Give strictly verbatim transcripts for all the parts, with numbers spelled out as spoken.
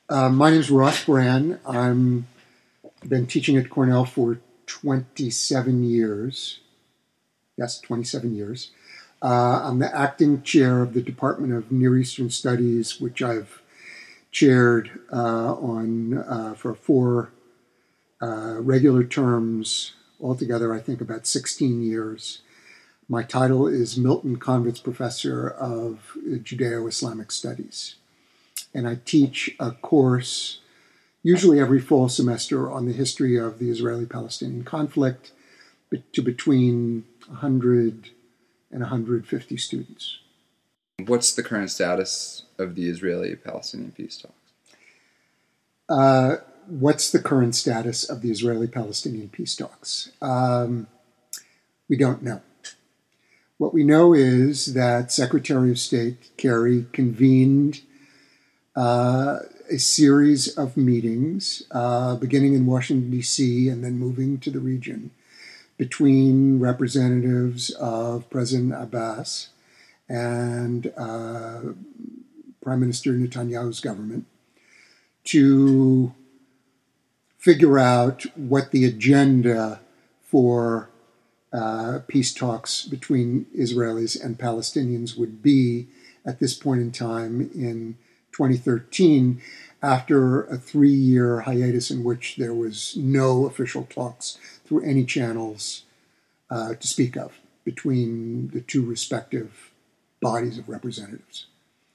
Uh, my name is Ross Brand. I'm been teaching at Cornell for twenty-seven years. Yes, twenty-seven years. Uh, I'm the acting chair of the Department of Near Eastern Studies, which I've chaired uh, on uh, for four uh, regular terms, altogether I think about sixteen years. My title is Milton Konvitz Professor of Judeo-Islamic Studies. And I teach a course usually every fall semester on the history of the Israeli-Palestinian conflict to between one hundred and one hundred fifty students. What's the current status of the Israeli-Palestinian peace talks? Uh, what's the current status of the Israeli-Palestinian peace talks? Um, we don't know. What we know is that Secretary of State Kerry convened uh, a series of meetings, uh, beginning in Washington, D C, and then moving to the region, between representatives of President Abbas and uh, Prime Minister Netanyahu's government to figure out what the agenda for uh, peace talks between Israelis and Palestinians would be at this point in time in twenty thirteen, after a three-year hiatus in which there was no official talks through any channels uh, to speak of between the two respective bodies of representatives.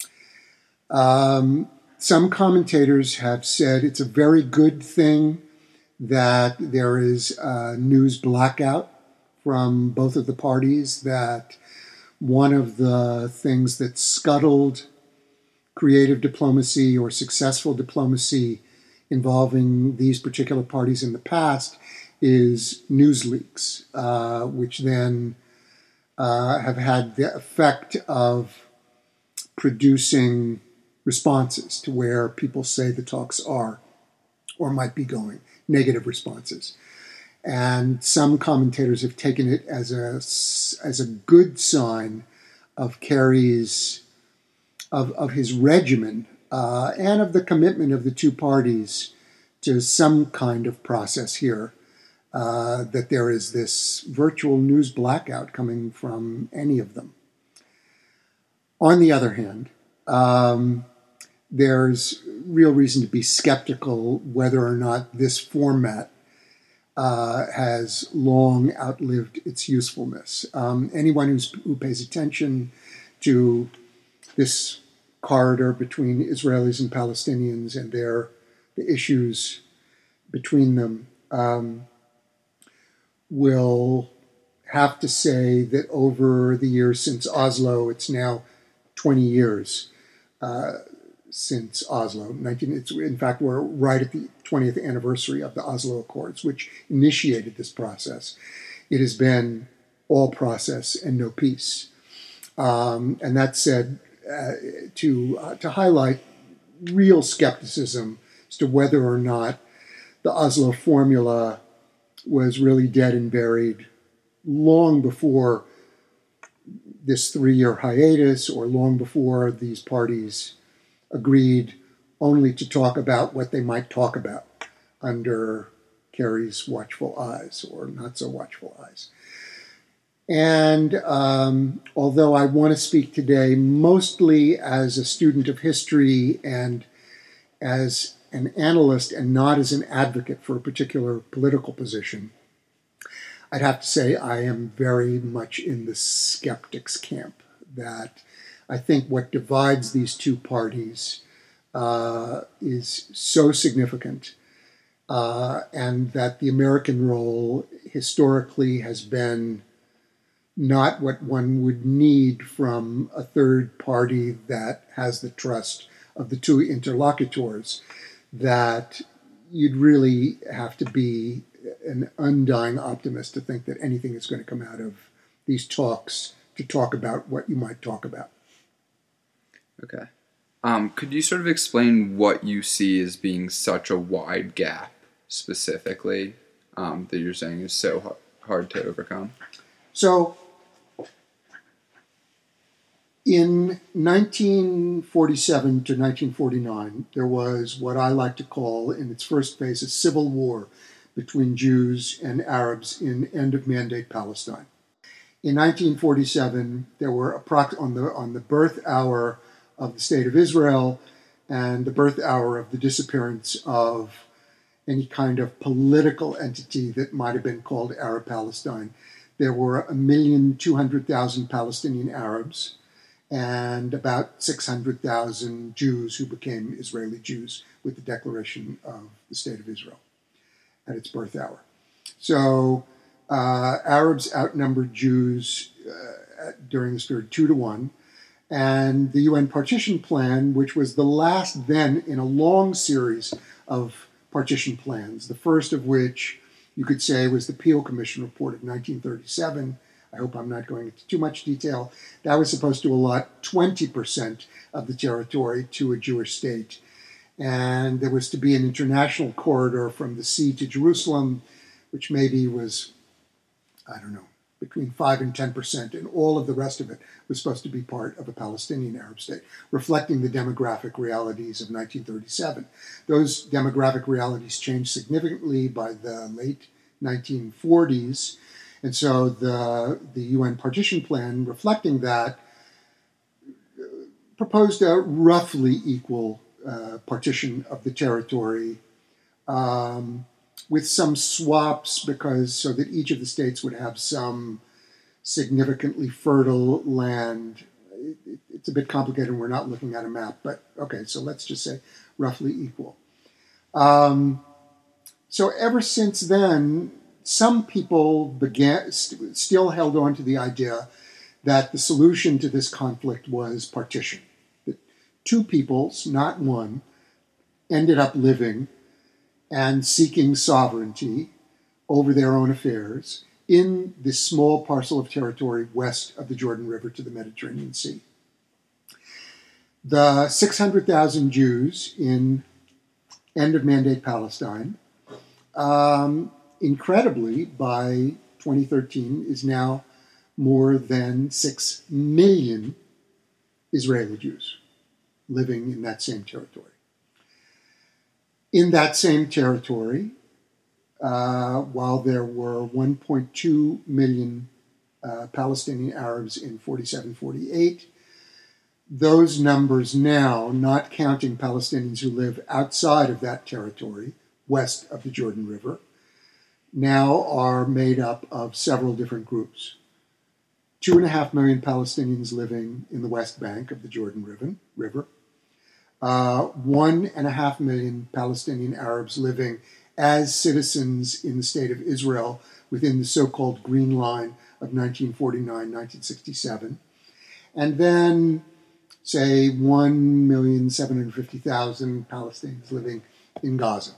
Um, some commentators have said it's a very good thing that there is a news blackout from both of the parties, that one of the things that scuttled creative diplomacy or successful diplomacy involving these particular parties in the past is news leaks, uh, which then uh, have had the effect of producing responses to where people say the talks are or might be going, negative responses. And some commentators have taken it as a, as a good sign of Kerry's Of, of his regimen uh, and of the commitment of the two parties to some kind of process here, uh, that there is this virtual news blackout coming from any of them. On the other hand, um, there's real reason to be skeptical whether or not this format uh, has long outlived its usefulness. Um, anyone who's, who pays attention to this corridor between Israelis and Palestinians and their the issues between them um, will have to say that over the years since Oslo, it's now twenty years uh, since Oslo. nineteen, it's, in fact, we're right at the twentieth anniversary of the Oslo Accords, which initiated this process. It has been all process and no peace. Um, and that said, Uh, to uh, to highlight real skepticism as to whether or not the Oslo formula was really dead and buried long before this three-year hiatus, or long before these parties agreed only to talk about what they might talk about under Kerry's watchful eyes, or not so watchful eyes. And um, although I want to speak today mostly as a student of history and as an analyst and not as an advocate for a particular political position, I'd have to say I am very much in the skeptics camp, that I think what divides these two parties uh, is so significant, uh, and that the American role historically has been not what one would need from a third party that has the trust of the two interlocutors, that you'd really have to be an undying optimist to think that anything is going to come out of these talks to talk about what you might talk about. Okay. Um, could you sort of explain what you see as being such a wide gap specifically um, that you're saying is so hard to overcome? So In nineteen forty-seven to nineteen forty-nine, there was what I like to call, in its first phase, a civil war between Jews and Arabs in end-of-mandate Palestine. In nineteen forty-seven, there were approx- on the on the birth hour of the State of Israel and the birth hour of the disappearance of any kind of political entity that might have been called Arab Palestine. There were a million two hundred thousand Palestinian Arabs and about six hundred thousand Jews who became Israeli Jews with the declaration of the State of Israel at its birth hour. So uh, Arabs outnumbered Jews uh, during this period two to one. And the U N partition plan, which was the last then in a long series of partition plans, the first of which you could say was the Peel Commission report of nineteen thirty-seven. I hope I'm not going into too much detail. That was supposed to allot twenty percent of the territory to a Jewish state. And there was to be an international corridor from the sea to Jerusalem, which maybe was, I don't know, between five and ten percent, and all of the rest of it was supposed to be part of a Palestinian Arab state, reflecting the demographic realities of nineteen thirty-seven. Those demographic realities changed significantly by the late nineteen forties, and so the, the U N partition plan, reflecting that, proposed a roughly equal uh, partition of the territory, um, with some swaps, because so that each of the states would have some significantly fertile land. It, it, it's a bit complicated, we're not looking at a map, but okay, so let's just say roughly equal. Um, so ever since then, some people began st- still held on to the idea that the solution to this conflict was partition. That two peoples, not one, ended up living and seeking sovereignty over their own affairs in this small parcel of territory west of the Jordan River to the Mediterranean Sea. The six hundred thousand Jews in end-of-mandate Palestine, um, incredibly, by twenty thirteen, is now more than six million Israeli Jews living in that same territory. In that same territory, uh, while there were one point two million uh, Palestinian Arabs in forty-seven forty-eight, those numbers now, not counting Palestinians who live outside of that territory, west of the Jordan River, now are made up of several different groups. Two and a half million Palestinians living in the West Bank of the Jordan River, river. Uh, one and a half million Palestinian Arabs living as citizens in the state of Israel within the so-called Green Line of nineteen forty-nine nineteen sixty-seven. And then, say, one million seven hundred fifty thousand Palestinians living in Gaza.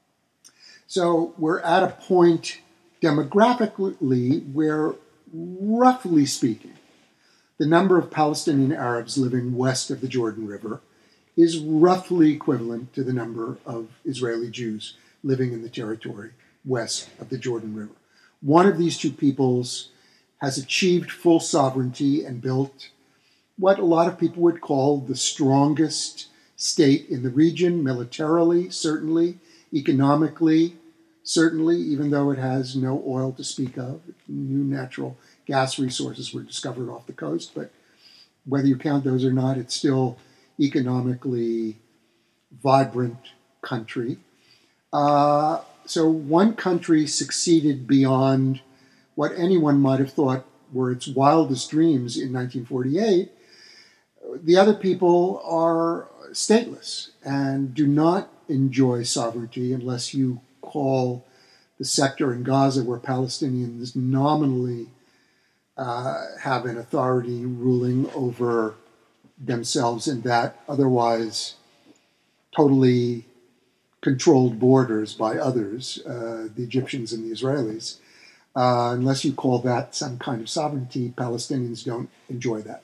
So we're at a point demographically where, roughly speaking, the number of Palestinian Arabs living west of the Jordan River is roughly equivalent to the number of Israeli Jews living in the territory west of the Jordan River. One of these two peoples has achieved full sovereignty and built what a lot of people would call the strongest state in the region, militarily, certainly, economically, certainly, even though it has no oil to speak of. New natural gas resources were discovered off the coast, but whether you count those or not, it's still economically vibrant country. Uh, so one country succeeded beyond what anyone might have thought were its wildest dreams in nineteen forty-eight. The other people are stateless and do not enjoy sovereignty unless you call the sector in Gaza where Palestinians nominally uh, have an authority ruling over themselves in that otherwise totally controlled borders by others, uh, the Egyptians and the Israelis. Uh, unless you call that some kind of sovereignty, Palestinians don't enjoy that.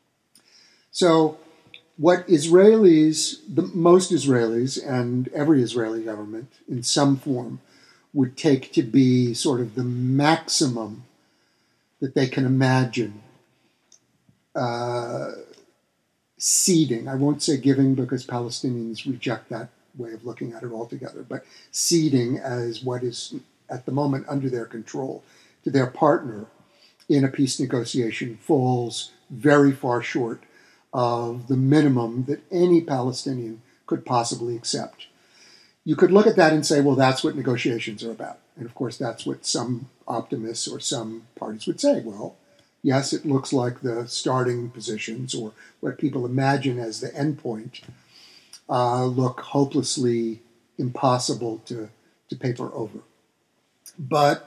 So what Israelis, the most Israelis and every Israeli government in some form would take to be sort of the maximum that they can imagine uh, ceding. I won't say giving because Palestinians reject that way of looking at it altogether, but ceding as what is at the moment under their control to their partner in a peace negotiation falls very far short of the minimum that any Palestinian could possibly accept. You could look at that and say, well, that's what negotiations are about. And of course, that's what some optimists or some parties would say. Well, yes, it looks like the starting positions or what people imagine as the end point uh, look hopelessly impossible to, to paper over. But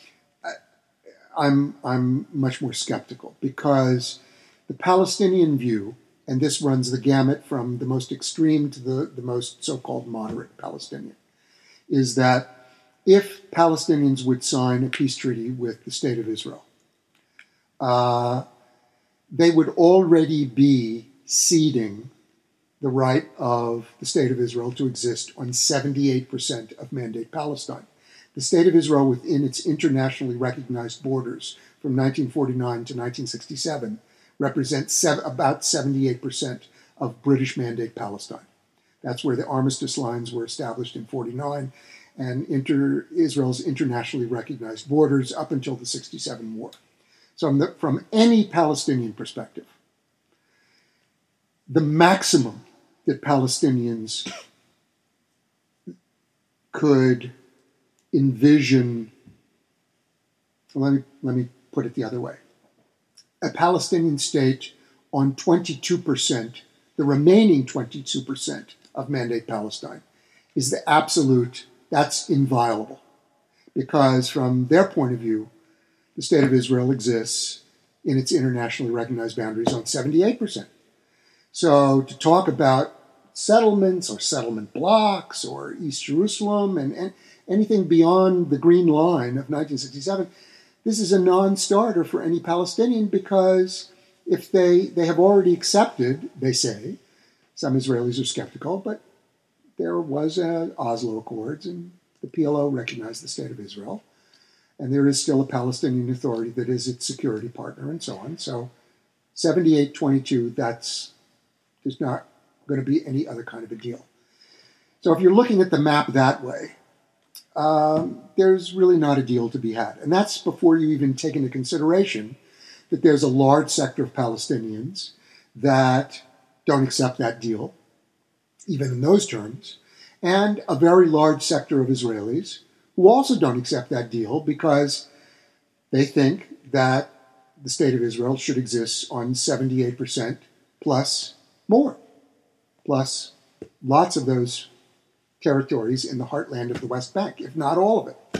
I'm, I'm much more skeptical because the Palestinian view, and this runs the gamut from the most extreme to the, the most so-called moderate Palestinian, is that if Palestinians would sign a peace treaty with the State of Israel, uh, they would already be ceding the right of the State of Israel to exist on seventy-eight percent of Mandate Palestine. The State of Israel within its internationally recognized borders from nineteen forty-nine to nineteen sixty-seven represents sev- about seventy-eight percent of British Mandate Palestine. That's where the armistice lines were established in forty-nine and inter- Israel's internationally recognized borders up until the sixty-seven war. So from, the, from any Palestinian perspective, the maximum that Palestinians could envision, let me, let me put it the other way, a Palestinian state on twenty-two percent, the remaining twenty-two percent of Mandate Palestine is the absolute, that's inviolable. Because from their point of view, the State of Israel exists in its internationally recognized boundaries on seventy-eight percent. So to talk about settlements or settlement blocks or East Jerusalem and, and anything beyond the Green Line of nineteen sixty-seven, this is a non-starter for any Palestinian because if they, they have already accepted, they say, some Israelis are skeptical, but there was a Oslo Accords and the P L O recognized the State of Israel. And there is still a Palestinian Authority that is its security partner and so on. So seventy-eight twenty-two, that's, there's not going to be any other kind of a deal. So if you're looking at the map that way, um, there's really not a deal to be had. And that's before you even take into consideration that there's a large sector of Palestinians that don't accept that deal, even in those terms, and a very large sector of Israelis who also don't accept that deal because they think that the State of Israel should exist on seventy-eight percent plus more, plus lots of those territories in the heartland of the West Bank, if not all of it.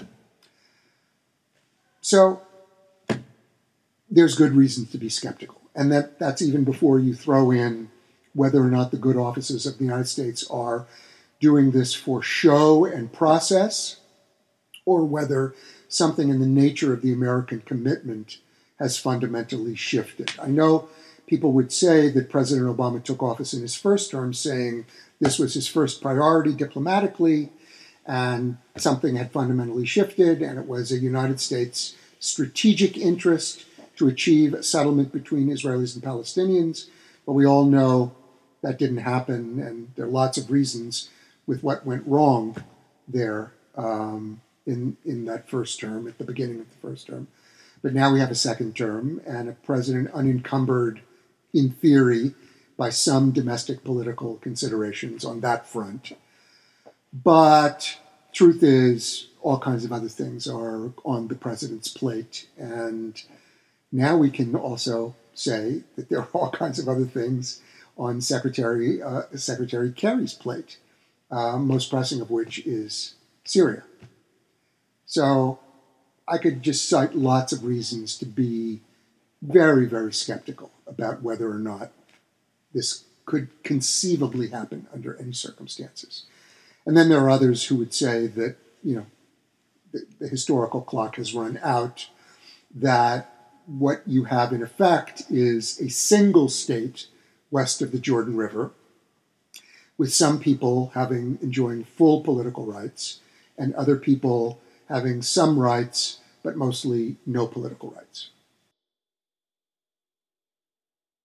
So there's good reasons to be skeptical. And that, that's even before you throw in whether or not the good offices of the United States are doing this for show and process, or whether something in the nature of the American commitment has fundamentally shifted. I know people would say that President Obama took office in his first term saying this was his first priority diplomatically, and something had fundamentally shifted, and it was a United States strategic interest to achieve a settlement between Israelis and Palestinians. But we all know that didn't happen, and there are lots of reasons with what went wrong there um, in, in that first term, at the beginning of the first term. But now we have a second term and a president unencumbered, in theory, by some domestic political considerations on that front. But truth is, all kinds of other things are on the president's plate. And now we can also say that there are all kinds of other things on Secretary, uh, Secretary Kerry's plate, uh, most pressing of which is Syria. So I could just cite lots of reasons to be very, very skeptical about whether or not this could conceivably happen under any circumstances. And then there are others who would say that, you know, the, the historical clock has run out, that what you have in effect is a single state west of the Jordan River, with some people having enjoying full political rights and other people having some rights, but mostly no political rights.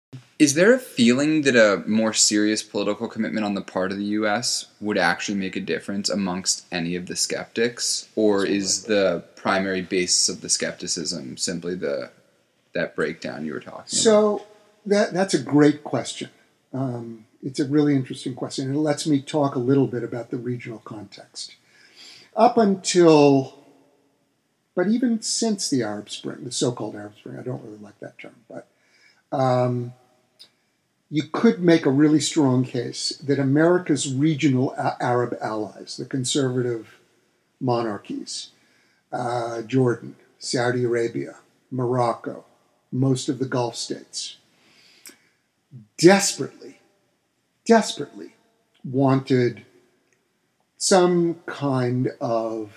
Is there a feeling that a more serious political commitment on the part of the U S would actually make a difference amongst any of the skeptics? Or is the primary basis of the skepticism simply the that breakdown you were talking about? So that that's a great question. Um, it's a really interesting question. And it lets me talk a little bit about the regional context. Up until, but even since the Arab Spring, the so-called Arab Spring, I don't really like that term, but um, you could make a really strong case that America's regional a- Arab allies, the conservative monarchies, uh, Jordan, Saudi Arabia, Morocco, most of the Gulf states, desperately, desperately wanted some kind of,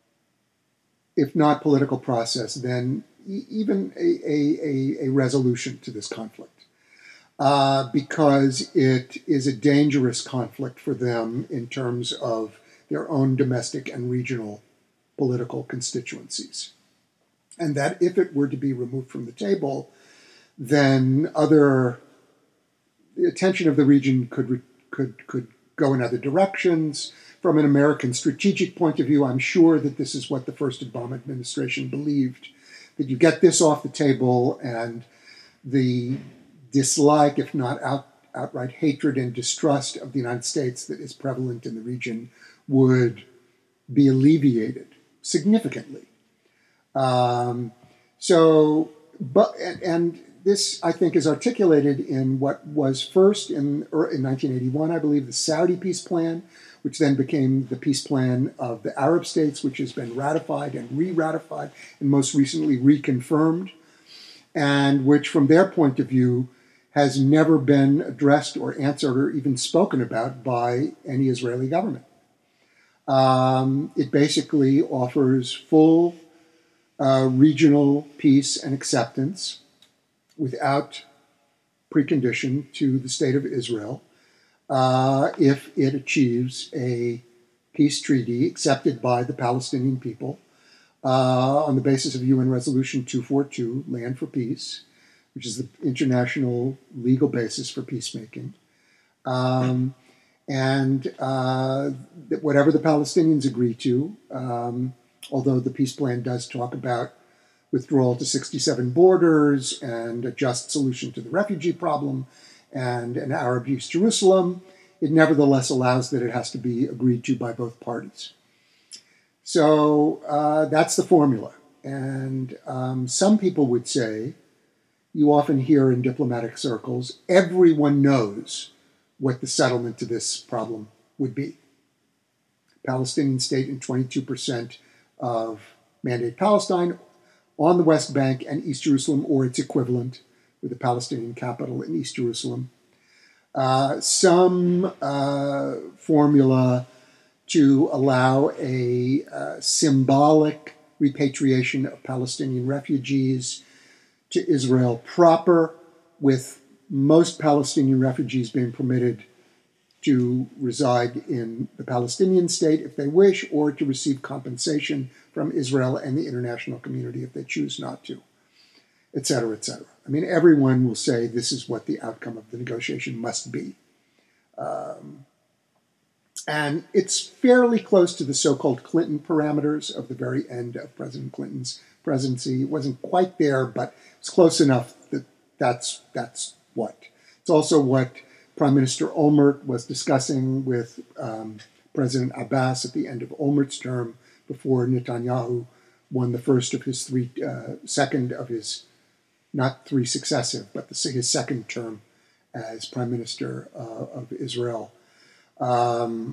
if not political process, then e- even a, a, a, a resolution to this conflict. Uh, because it is a dangerous conflict for them in terms of their own domestic and regional political constituencies. And that if it were to be removed from the table, then other, the attention of the region could, could, could go in other directions. From an American strategic point of view, I'm sure that this is what the first Obama administration believed, that you get this off the table and the dislike, if not out, outright hatred and distrust of the United States that is prevalent in the region would be alleviated significantly. Um, so, but and, and this, I think, is articulated in what was first in, in nineteen eighty-one, I believe, the Saudi peace plan, which then became the peace plan of the Arab states, which has been ratified and re-ratified and most recently reconfirmed, and which, from their point of view, has never been addressed or answered or even spoken about by any Israeli government. Um, it basically offers full uh, regional peace and acceptance without precondition to the state of Israel uh, if it achieves a peace treaty accepted by the Palestinian people uh, on the basis of U N Resolution two forty-two, Land for Peace, which is the international legal basis for peacemaking. Um, and uh, whatever the Palestinians agree to, um, although the peace plan does talk about withdrawal to sixty-seven borders and a just solution to the refugee problem and an Arab East Jerusalem, it nevertheless allows that it has to be agreed to by both parties. So uh, that's the formula. And um, some people would say, you often hear in diplomatic circles, everyone knows what the settlement to this problem would be. Palestinian state and twenty-two percent of Mandate Palestine on the West Bank and East Jerusalem, or its equivalent, with the Palestinian capital in East Jerusalem. Uh, some uh, formula to allow a uh, symbolic repatriation of Palestinian refugees to Israel proper, with most Palestinian refugees being permitted to reside in the Palestinian state if they wish, or to receive compensation from Israel and the international community if they choose not to, et cetera, et cetera. I mean, everyone will say this is what the outcome of the negotiation must be. Um, and it's fairly close to the so-called Clinton parameters of the very end of President Clinton's presidency. It wasn't quite there, but it's close enough that that's, that's what. It's also what Prime Minister Olmert was discussing with um, President Abbas at the end of Olmert's term before Netanyahu won the first of his three, uh, second of his, not three successive, but the, his second term as Prime Minister uh, of Israel. Um,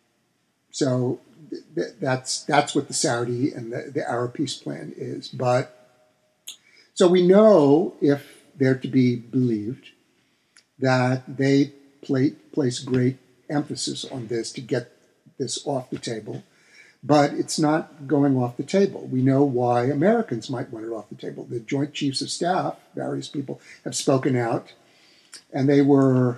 so th- that's that's what the Saudi and the, the Arab peace plan is. But so we know, if they're to be believed, that they play, place great emphasis on this to get this off the table. But it's not going off the table. We know why Americans might want it off the table. The Joint Chiefs of Staff, various people, have spoken out, and they were,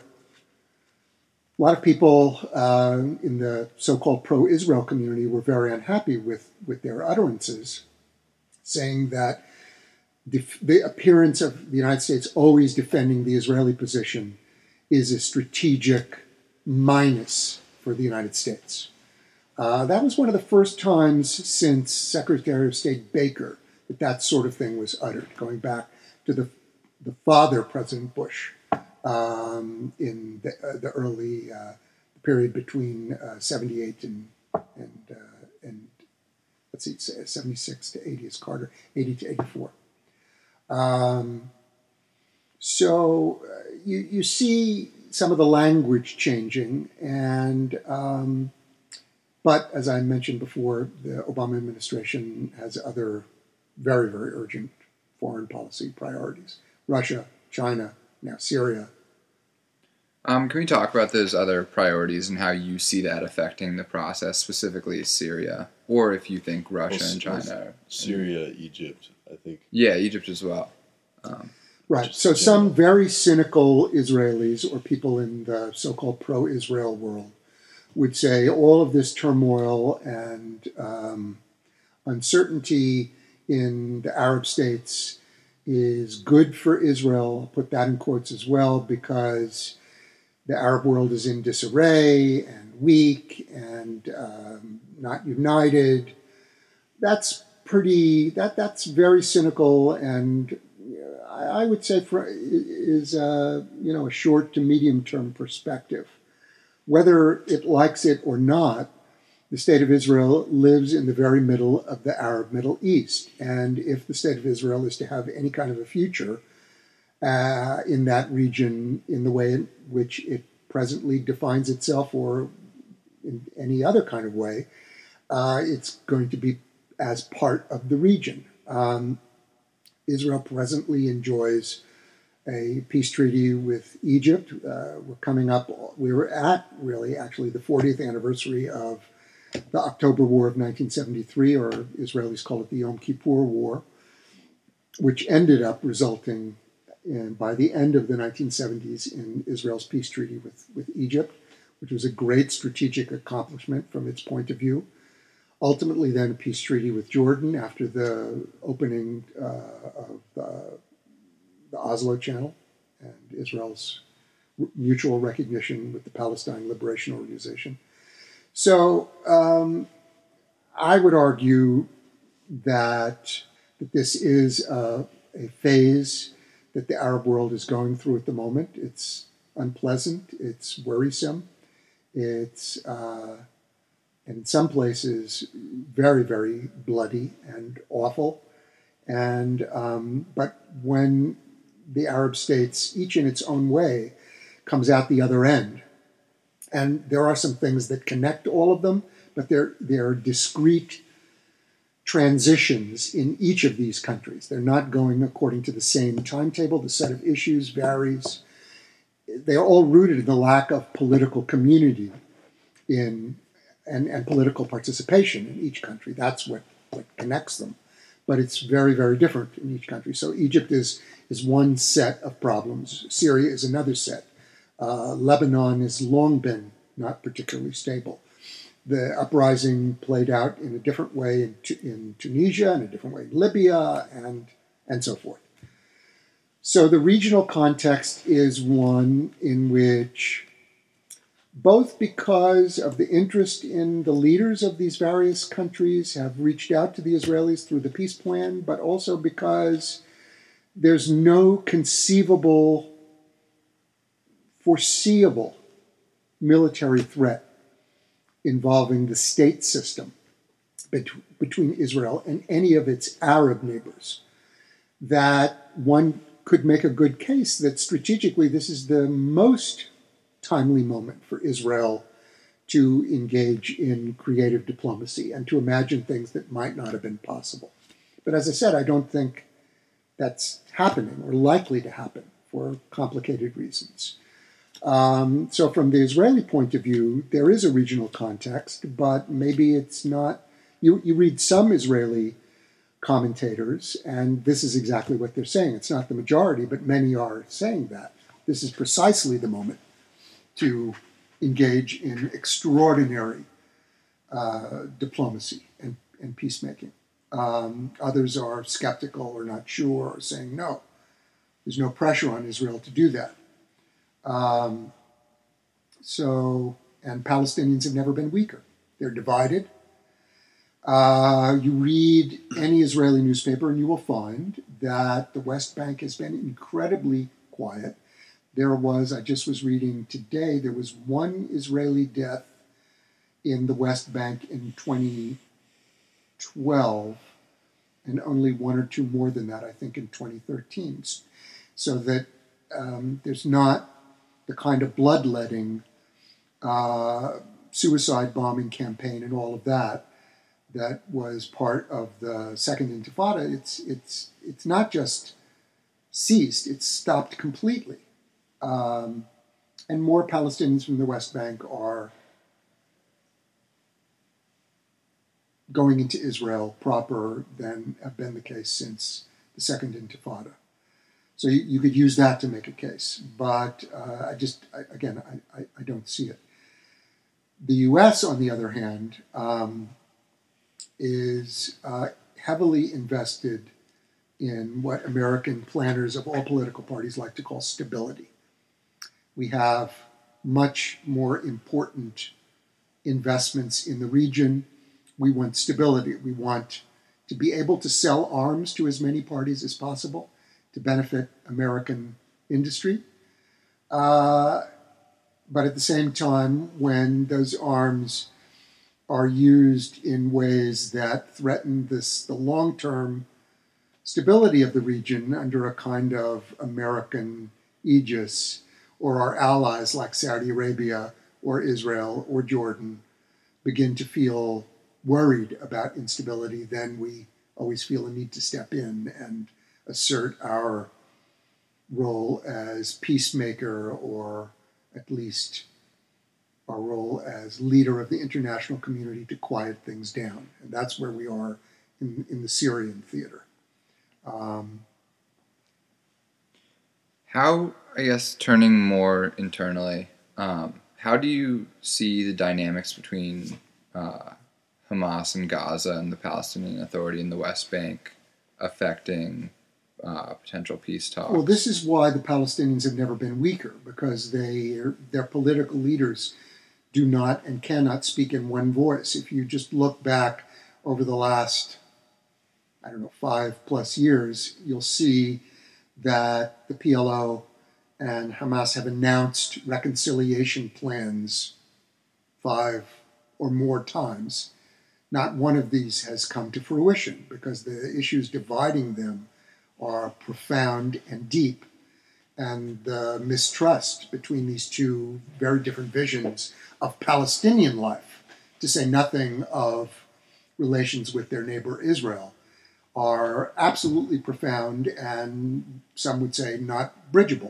a lot of people uh, in the so-called pro-Israel community were very unhappy with, with their utterances, saying that def- the appearance of the United States always defending the Israeli position is a strategic minus for the United States. Uh, that was one of the first times since Secretary of State Baker that that sort of thing was uttered, going back to the, the father, President Bush, um, in the, uh, the early uh, period between uh, seventy-eight and, and, uh, and let's see, seventy-six to eighty is Carter, eighty to eighty-four. Um, so uh, you, you see some of the language changing, and um, but as I mentioned before, the Obama administration has other very, very urgent foreign policy priorities. Russia, China, now Syria. Um, can we talk about those other priorities and how you see that affecting the process, specifically Syria, or if you think Russia well, and China? Syria, and, Egypt, I think. Yeah, Egypt as well. Um, right. So some very cynical Israelis or people in the so-called pro-Israel world would say all of this turmoil and um, uncertainty in the Arab states is good for Israel. I'll put that in quotes as well, because the Arab world is in disarray and weak and um, not united. That's pretty, that, that's very cynical, and I, I would say for, is uh, you know, a short to medium term perspective. Whether it likes it or not, the State of Israel lives in the very middle of the Arab Middle East. And if the State of Israel is to have any kind of a future uh, in that region in the way in which it presently defines itself, or in any other kind of way, uh, it's going to be as part of the region. Um, Israel presently enjoys a peace treaty with Egypt. Uh, we're coming up, we were at really actually the fortieth anniversary of the October War of nineteen seventy-three, or Israelis call it the Yom Kippur War, which ended up resulting in, by the end of the nineteen seventies, in Israel's peace treaty with, with Egypt, which was a great strategic accomplishment from its point of view. Ultimately then a peace treaty with Jordan after the opening uh, of uh, the Oslo Channel and Israel's mutual recognition with the Palestine Liberation Organization. So um, I would argue that, that this is a, a phase that the Arab world is going through at the moment. It's unpleasant, it's worrisome, it's uh, in some places very, very bloody and awful. And um, but when the Arab states, each in its own way, comes out the other end, and there are some things that connect all of them, but they're, they're discrete transitions in each of these countries. They're not going according to the same timetable. The set of issues varies. They're all rooted in the lack of political community in and, and political participation in each country. That's what, what connects them. But it's very, very different in each country. So Egypt is, is one set of problems. Syria is another set. Uh, Lebanon has long been not particularly stable. The uprising played out in a different way in, in Tunisia, in a different way in Libya, and, and so forth. So the regional context is one in which, both because of the interest in the leaders of these various countries have reached out to the Israelis through the peace plan, but also because there's no conceivable, foreseeable military threat involving the state system bet- between Israel and any of its Arab neighbors, that one could make a good case that strategically this is the most timely moment for Israel to engage in creative diplomacy and to imagine things that might not have been possible. But as I said, I don't think that's happening or likely to happen for complicated reasons. Um, so from the Israeli point of view, there is a regional context, but maybe it's not. You, you read some Israeli commentators, and this is exactly what they're saying. It's not the majority, but many are saying that. This is precisely the moment to engage in extraordinary uh, diplomacy and, and peacemaking. Um, others are skeptical or not sure or saying no. There's no pressure on Israel to do that. Um, so, and Palestinians have never been weaker. They're divided. Uh, you read any Israeli newspaper and you will find that the West Bank has been incredibly quiet. There was, I just was reading today, there was one Israeli death in the West Bank in twenty twelve, and only one or two more than that, I think, in twenty thirteen. So that um, there's not the kind of bloodletting, uh, suicide bombing campaign and all of that that was part of the Second Intifada. It's, it's, it's not just ceased, it's stopped completely. Um, and more Palestinians from the West Bank are going into Israel proper than have been the case since the Second Intifada. So you, you could use that to make a case. But uh, I just, I, again, I, I, I don't see it. The U S, on the other hand, um, is uh, heavily invested in what American planners of all political parties like to call stability. We have much more important investments in the region. We want stability. We want to be able to sell arms to as many parties as possible to benefit American industry. Uh, but at the same time, when those arms are used in ways that threaten this, the long-term stability of the region under a kind of American aegis, or our allies like Saudi Arabia or Israel or Jordan begin to feel worried about instability, then we always feel a need to step in and assert our role as peacemaker, or at least our role as leader of the international community to quiet things down. And that's where we are in, in the Syrian theater. Um, How, I guess, turning more internally, um, how do you see the dynamics between uh, Hamas in Gaza and the Palestinian Authority in the West Bank affecting uh, potential peace talks? Well, this is why the Palestinians have never been weaker, because they, their political leaders do not and cannot speak in one voice. If you just look back over the last, I don't know, five plus years, you'll see that the P L O and Hamas have announced reconciliation plans five or more times. Not one of these has come to fruition because the issues dividing them are profound and deep. And the mistrust between these two very different visions of Palestinian life, to say nothing of relations with their neighbor Israel, are absolutely profound and some would say not bridgeable.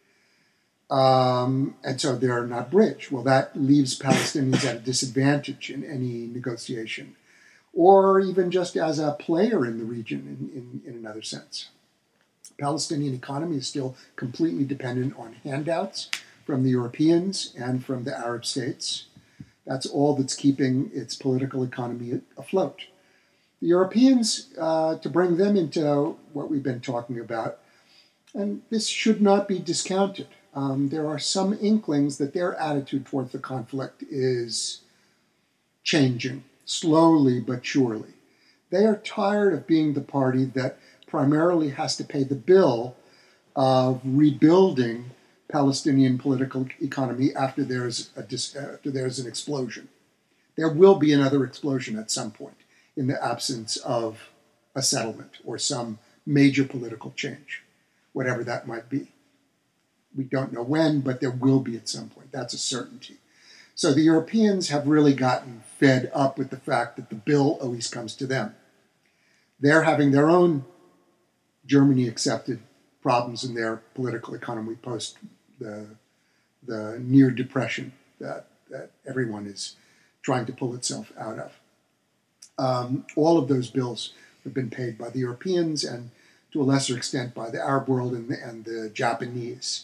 Um, and so they're not bridged. Well, that leaves Palestinians at a disadvantage in any negotiation, or even just as a player in the region in, in, in another sense. Palestinian economy is still completely dependent on handouts from the Europeans and from the Arab states. That's all that's keeping its political economy afloat. The Europeans, uh, to bring them into what we've been talking about, and this should not be discounted. Um, there are some inklings that their attitude towards the conflict is changing, slowly but surely. They are tired of being the party that primarily has to pay the bill of rebuilding Palestinian political economy after there's a dis- after there's an explosion. There will be another explosion at some point in the absence of a settlement or some major political change, whatever that might be. We don't know when, but there will be at some point. That's a certainty. So the Europeans have really gotten fed up with the fact that the bill always comes to them. They're having their own Germany-accepted problems in their political economy post the, the near depression that, that everyone is trying to pull itself out of. Um, all of those bills have been paid by the Europeans and to a lesser extent by the Arab world and the, and the Japanese.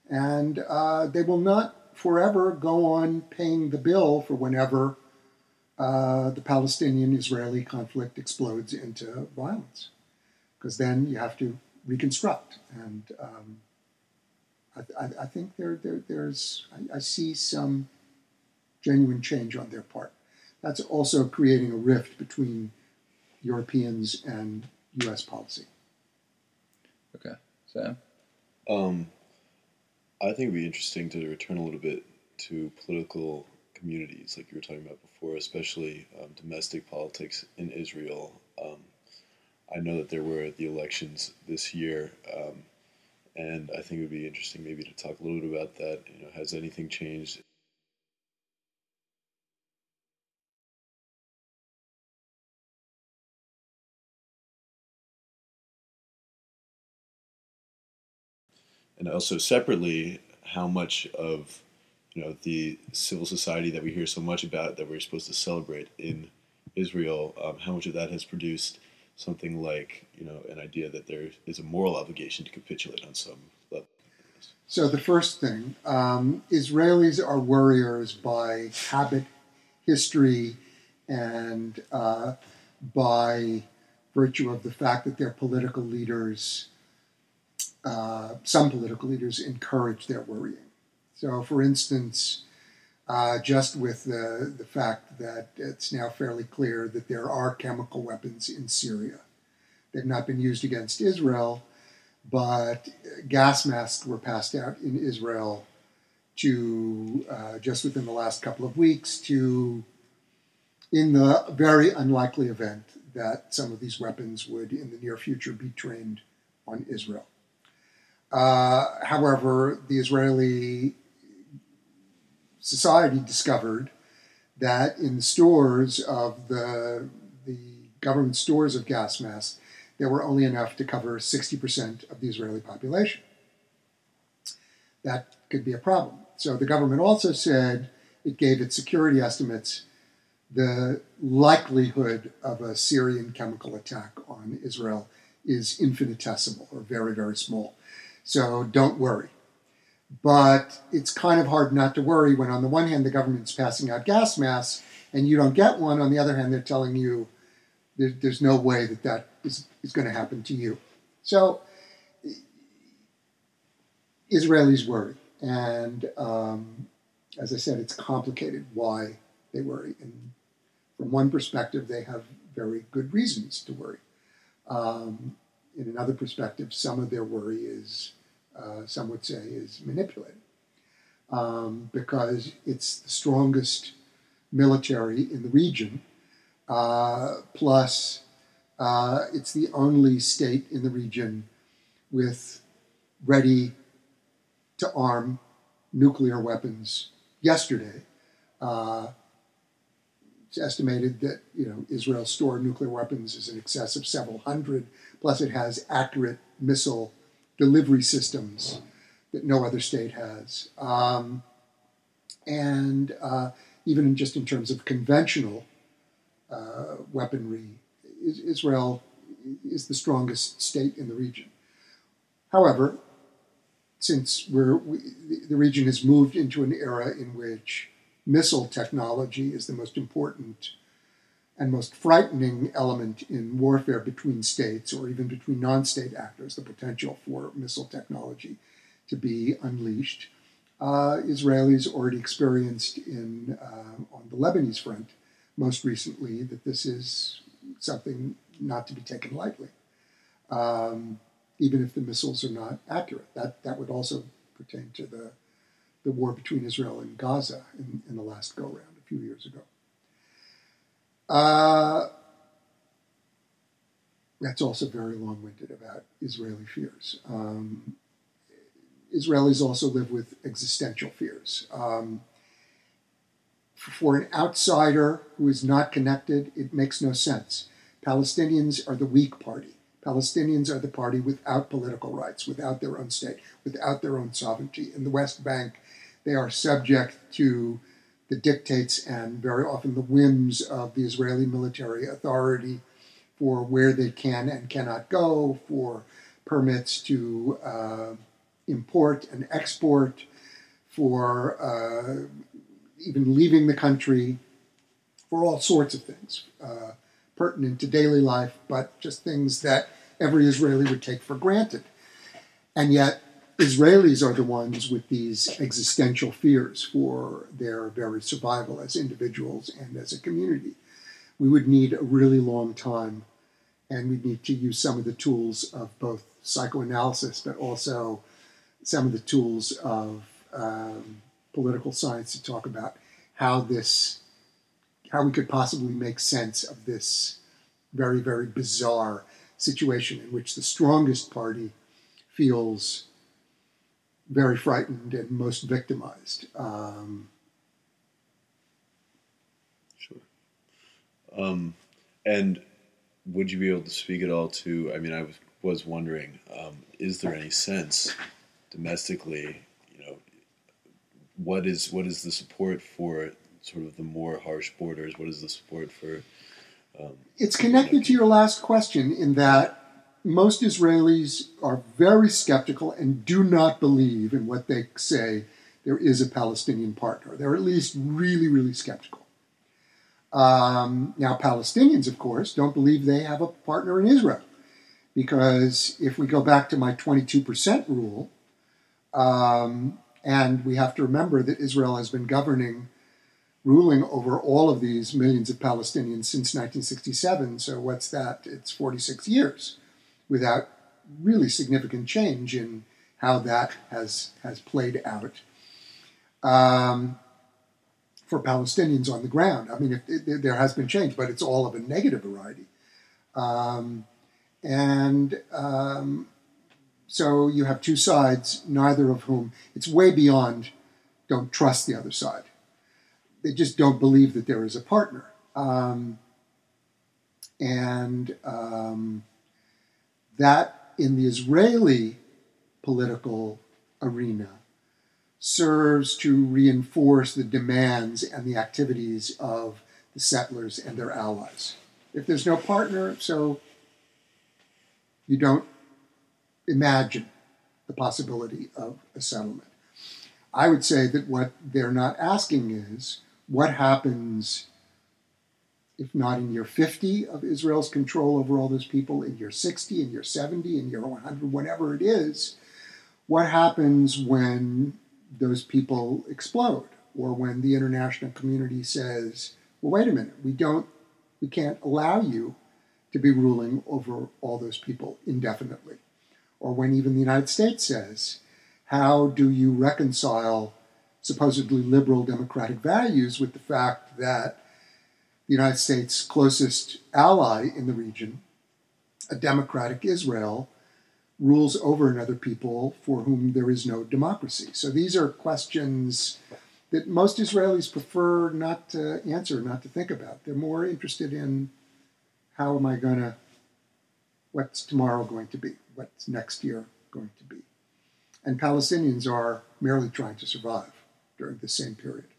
And uh, they will not forever go on paying the bill for whenever uh, the Palestinian-Israeli conflict explodes into violence, because then you have to reconstruct. And um, I, I, I think there, there, there's, I, I see some genuine change on their part. That's also creating a rift between Europeans and U S policy. Okay, Sam? Um, I think it'd be interesting to return a little bit to political communities, like you were talking about before, especially um, domestic politics in Israel. Um, I know that there were the elections this year, um, and I think it would be interesting maybe to talk a little bit about that. You know, has anything changed? And also separately, how much of you know the civil society that we hear so much about that we're supposed to celebrate in Israel, um, how much of that has produced something like you know an idea that there is a moral obligation to capitulate on some level. So the first thing, um, Israelis are warriors by habit, history, and uh, by virtue of the fact that their political leaders, uh, some political leaders, encourage their worrying. So, for instance, uh, just with the, the fact that it's now fairly clear that there are chemical weapons in Syria. They've not been used against Israel, but gas masks were passed out in Israel to, uh, just within the last couple of weeks, to, in the very unlikely event that some of these weapons would, in the near future, be trained on Israel. Uh, however, the Israeli society discovered that in the stores of the, the government stores of gas masks, there were only enough to cover sixty percent of the Israeli population. That could be a problem. So the government also said it gave its security estimates the likelihood of a Syrian chemical attack on Israel is infinitesimal or very, very small. So don't worry. But it's kind of hard not to worry when on the one hand the government's passing out gas masks and you don't get one. On the other hand, they're telling you there, there's no way that that is, is going to happen to you. So Israelis worry. And um, as I said, it's complicated why they worry. And from one perspective, they have very good reasons to worry. Um, in another perspective, some of their worry is, uh, some would say, is manipulated. Um, because it's the strongest military in the region, uh, plus uh, it's the only state in the region with ready to arm nuclear weapons yesterday. Uh, it's estimated that you know Israel's store of nuclear weapons is in excess of several hundred, plus it has accurate missile delivery systems that no other state has. Um, and uh, even just in terms of conventional uh, weaponry, Israel is the strongest state in the region. However, since we're, we, the region has moved into an era in which missile technology is the most important and most frightening element in warfare between states or even between non-state actors, the potential for missile technology to be unleashed. Uh, Israelis already experienced in uh, on the Lebanese front most recently that this is something not to be taken lightly, um, even if the missiles are not accurate. That that would also pertain to the the war between Israel and Gaza in, in the last go-round a few years ago. Uh, that's also very long-winded about Israeli fears. Um, Israelis also live with existential fears. Um, for an outsider who is not connected, it makes no sense. Palestinians are the weak party. Palestinians are the party without political rights, without their own state, without their own sovereignty. In the West Bank, they are subject to the dictates and very often the whims of the Israeli military authority for where they can and cannot go, for permits to uh, import and export, for uh, even leaving the country. for all sorts of things, uh, pertinent to daily life, but just things that every Israeli would take for granted. And yet, Israelis are the ones with these existential fears for their very survival as individuals and as a community. We would need a really long time, and we'd need to use some of the tools of both psychoanalysis, but also some of the tools of um, political science to talk about how this, how we could possibly make sense of this very, very bizarre situation in which the strongest party feels very frightened and most victimized. Um, sure. Um, and would you be able to speak at all to, I mean, I was, was wondering, um, is there any sense domestically, you know, what is what is the support for sort of the more harsh borders? What is the support for... Um, it's connected to your last question in that most Israelis are very skeptical and do not believe in what they say there is a Palestinian partner. They're at least really, really skeptical. Um, now, Palestinians, of course, don't believe they have a partner in Israel. Because if we go back to my twenty-two percent rule, um, and we have to remember that Israel has been governing, ruling over all of these millions of Palestinians since nineteen sixty-seven, so what's that? It's forty-six years. Without really significant change in how that has has played out um, for Palestinians on the ground. I mean, if, if, there has been change, but it's all of a negative variety. Um, and um, so you have two sides, neither of whom, it's way beyond don't trust the other side. They just don't believe that there is a partner. Um, and... Um, that in the Israeli political arena serves to reinforce the demands and the activities of the settlers and their allies. If there's no partner, so you don't imagine the possibility of a settlement. I would say that what they're not asking is what happens if not in year fifty of Israel's control over all those people, in year sixty, in year seventy, in year one hundred, whatever it is, what happens when those people explode? Or when the international community says, well, wait a minute, we don't, we can't allow you to be ruling over all those people indefinitely. Or when even the United States says, how do you reconcile supposedly liberal democratic values with the fact that the United States' closest ally in the region, a democratic Israel, rules over another people for whom there is no democracy? So these are questions that most Israelis prefer not to answer, not to think about. They're more interested in how am I going to, what's tomorrow going to be, what's next year going to be. And Palestinians are merely trying to survive during the same period.